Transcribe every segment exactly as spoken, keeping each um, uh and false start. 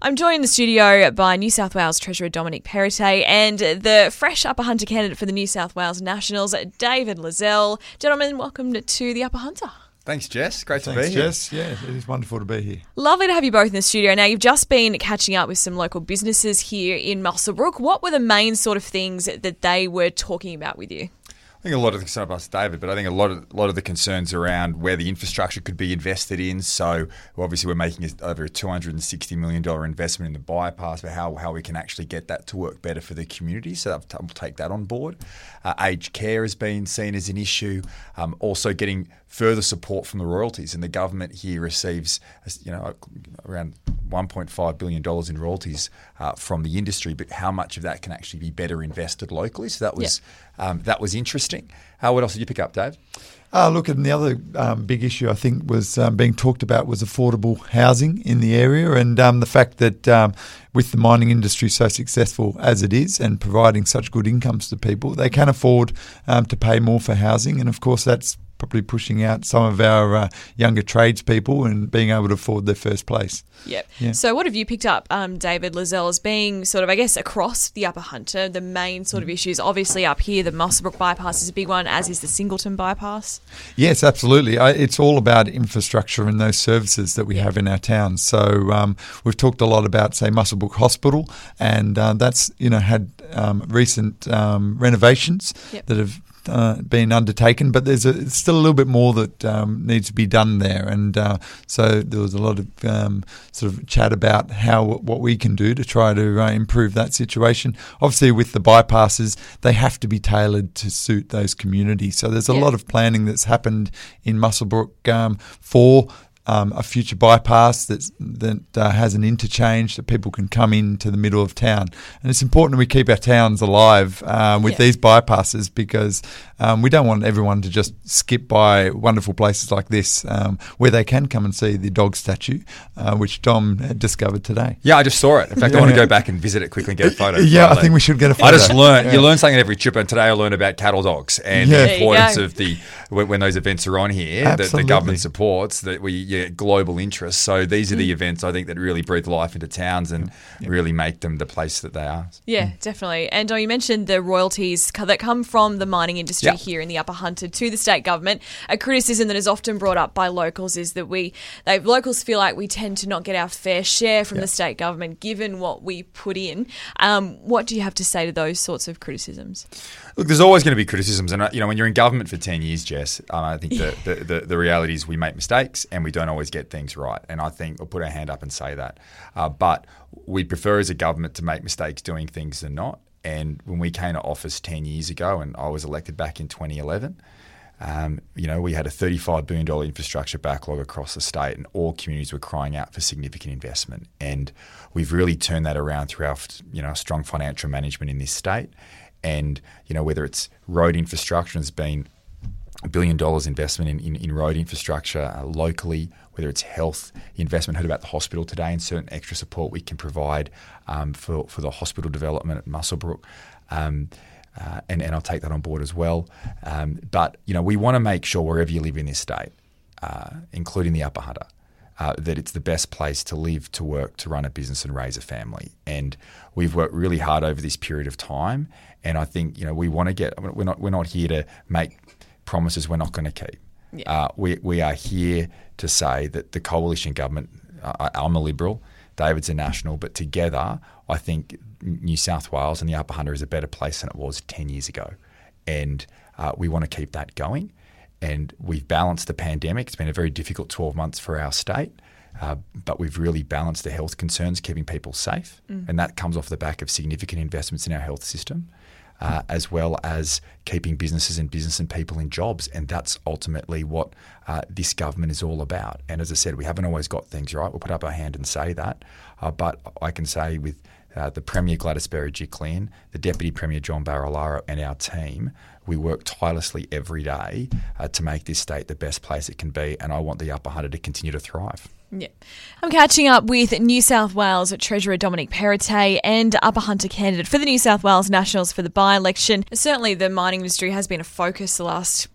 I'm joined in the studio by New South Wales Treasurer Dominic Perrottet and the fresh Upper Hunter candidate for the New South Wales Nationals, David Loiselle. Gentlemen, welcome to the Upper Hunter. Thanks, Jess. Great Thanks, to be here. Jess. Yeah, it is wonderful to be here. Lovely to have you both in the studio. Now, you've just been catching up with some local businesses here in Muswellbrook. What were the main sort of things that they were talking about with you? I think a lot of the concern about David, but I think a lot of a lot of the concerns around where the infrastructure could be invested in. So obviously we're making a, over a two hundred sixty million dollars investment in the bypass, but how, how we can actually get that to work better for the community. So we'll take that on board. Uh, aged care has been seen as an issue. Um, also getting further support from the royalties, and the government here receives, you know, around one point five billion dollars in royalties uh, from the industry, but how much of that can actually be better invested locally? So that was yeah. um, that was interesting. Uh, what else did you pick up, Dave? Uh, look, and the other um, big issue I think was um, being talked about was affordable housing in the area, and um, the fact that um, with the mining industry so successful as it is and providing such good incomes to people, they can afford um, to pay more for housing, and of course that's probably pushing out some of our uh, younger tradespeople and being able to afford their first place. Yep. Yeah. So what have you picked up, um, David Loiselle, as being sort of, I guess, across the Upper Hunter, the main sort of issues? Obviously up here, the Muswellbrook bypass is a big one, as is the Singleton bypass. Yes, absolutely. I, it's all about infrastructure and those services that we have in our towns. So um, we've talked a lot about, say, Muswellbrook Hospital, and uh, that's, you know, had um, recent um, renovations yep. that have Uh, been undertaken, but there's a, still a little bit more that um, needs to be done there, and uh, so there was a lot of um, sort of chat about how what we can do to try to uh, improve that situation. Obviously, with the bypasses, they have to be tailored to suit those communities. So there's a yeah. lot of planning that's happened in Muswellbrook um, for Um, a future bypass that's, that uh, has an interchange that people can come into the middle of town. And it's important that we keep our towns alive um, with yeah. these bypasses, because um, we don't want everyone to just skip by wonderful places like this um, where they can come and see the dog statue, uh, which Dom had discovered today. Yeah, I just saw it. In fact, yeah. I want to go back and visit it quickly and get a photo. Yeah, I think we should get a photo. I just learned, yeah. you learn something at every trip, and today I learned about cattle dogs and Yeah. the importance go. of the, when, when those events are on here, that the Absolutely. government supports, that we yeah, global interests. So these are the events, I think, that really breathe life into towns and yeah. really make them the place that they are. Yeah, definitely. And oh, you mentioned the royalties that come from the mining industry Yeah. here in the Upper Hunter to the state government. A criticism that is often brought up by locals is that we, they, locals feel like we tend to not get our fair share from Yeah. the state government given what we put in. Um, what do you have to say to those sorts of criticisms? Look, there's always going to be criticisms, and you know, when you're in government for ten years, Jess, um, I think the, the, the, the reality is we make mistakes and we don't always get things right. And I think we'll put our hand up and say that. Uh, but we prefer as a government to make mistakes doing things than not. And when we came to office ten years ago, and I was elected back in twenty eleven, um, you know, we had a thirty-five billion dollars infrastructure backlog across the state, and all communities were crying out for significant investment. And we've really turned that around through our, you know, strong financial management in this state. And, you know, whether it's road infrastructure, has been a billion dollars investment in, in, in road infrastructure uh, locally, whether it's health investment, heard about the hospital today and certain extra support we can provide um, for, for the hospital development at Muswellbrook. Um, uh, and, and I'll take that on board as well. Um, but, you know, we want to make sure wherever you live in this state, uh, including the Upper Hunter, Uh, that it's the best place to live, to work, to run a business and raise a family. And we've worked really hard over this period of time. And I think, you know, we want to get, we're not, we're not here to make promises we're not going to keep. Yeah. Uh, we, we are here to say that the coalition government, uh, I'm a Liberal, David's a National, but together I think New South Wales and the Upper Hunter is a better place than it was ten years ago. And uh, we want to keep that going. And we've balanced the pandemic. It's been a very difficult twelve months for our state, uh, but we've really balanced the health concerns, keeping people safe. Mm. And that comes off the back of significant investments in our health system, uh, as well as keeping businesses and business and people in jobs. And that's ultimately what uh, this government is all about. And as I said, we haven't always got things right. We'll put up our hand and say that. Uh, but I can say with uh, the Premier Gladys Berejiklian, the Deputy Premier John Barilaro, and our team, we work tirelessly every day uh, to make this state the best place it can be, and I want the Upper Hunter to continue to thrive. Yeah. I'm catching up with New South Wales Treasurer Dominic Perrottet and Upper Hunter candidate for the New South Wales Nationals for the by-election. Certainly the mining industry has been a focus the last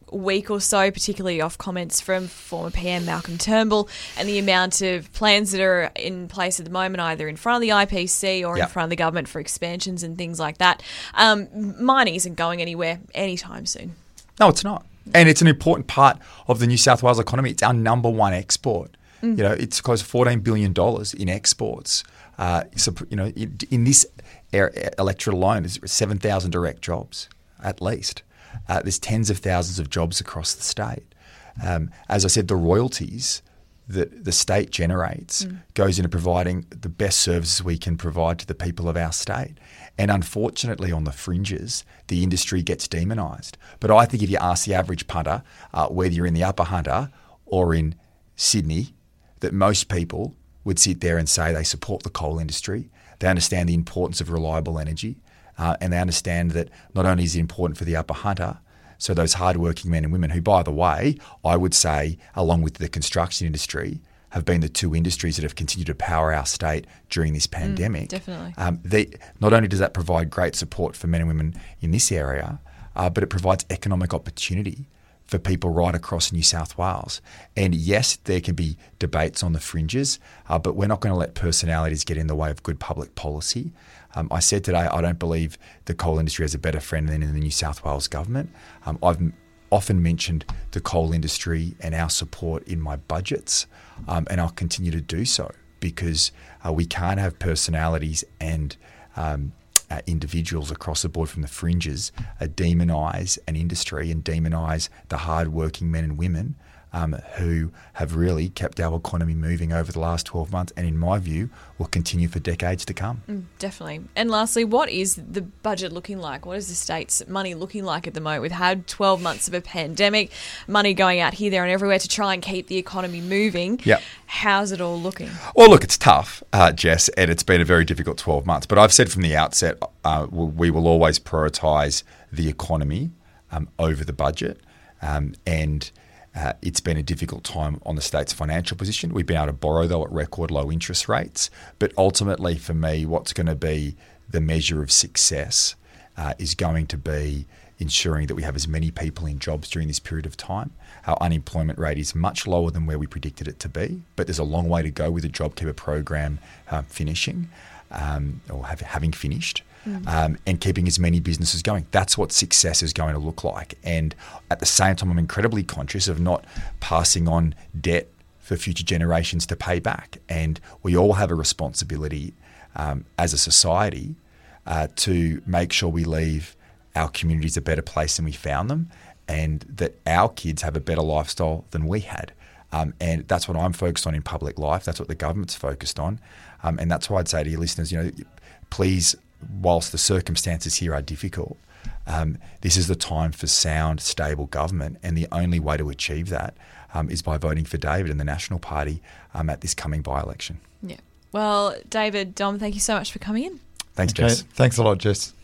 week or so, particularly off comments from former P M Malcolm Turnbull and the amount of plans that are in place at the moment, either in front of the I P C or Yep. in front of the government for expansions and things like that. Um, mining isn't going anywhere anytime soon. No, it's not. And it's an important part of the New South Wales economy. It's our number one export. Mm. You know, it's close to fourteen billion dollars in exports. Uh, so, you know, in, in this electorate alone, there's seven thousand direct jobs, at least. Uh, there's tens of thousands of jobs across the state. Um, as I said, the royalties that the state generates mm. goes into providing the best services we can provide to the people of our state. And unfortunately, on the fringes, the industry gets demonised. But I think if you ask the average punter, uh, whether you're in the Upper Hunter or in Sydney, that most people would sit there and say they support the coal industry. They understand the importance of reliable energy, uh, and they understand that not only is it important for the Upper Hunter, so those hardworking men and women who, by the way, I would say, along with the construction industry, have been the two industries that have continued to power our state during this pandemic. Mm, definitely. Um, they, not only does that provide great support for men and women in this area, uh, but it provides economic opportunity for people right across New South Wales. And yes, there can be debates on the fringes, uh, but we're not going to let personalities get in the way of good public policy. Um, I said today I don't believe the coal industry has a better friend than in the New South Wales government. Um, I've m- often mentioned the coal industry and our support in my budgets, um, and I'll continue to do so because uh, we can't have personalities and um, Uh, individuals across the board from the fringes uh, demonise an industry and demonise the hard-working men and women um, who have really kept our economy moving over the last twelve months and, in my view, will continue for decades to come. Mm, definitely. And lastly, what is the budget looking like? What is the state's money looking like at the moment? We've had twelve months of a pandemic, money going out here, there and everywhere to try and keep the economy moving. Yep. How's it all looking? Well, look, it's tough, uh, Jess, and it's been a very difficult twelve months. But I've said from the outset, uh, we will always prioritise the economy um, over the budget. Um, and uh, it's been a difficult time on the state's financial position. We've been able to borrow, though, at record low interest rates. But ultimately, for me, what's going to be the measure of success uh, is going to be ensuring that we have as many people in jobs during this period of time. Our unemployment rate is much lower than where we predicted it to be, but there's a long way to go with the JobKeeper program uh, finishing um, or have, having finished. Mm. Um, and keeping as many businesses going. That's what success is going to look like. And at the same time, I'm incredibly conscious of not passing on debt for future generations to pay back. And we all have a responsibility um, as a society uh, to make sure we leave our communities a better place than we found them, and that our kids have a better lifestyle than we had. Um, and that's what I'm focused on in public life. That's what the government's focused on. Um, and that's why I'd say to your listeners, you know, please, whilst the circumstances here are difficult, um, this is the time for sound, stable government. And the only way to achieve that um, is by voting for David and the National Party um, at this coming by-election. Yeah. Well, David, Dom, thank you so much for coming in. Thanks, Okay. Jess. Thanks a lot, Jess.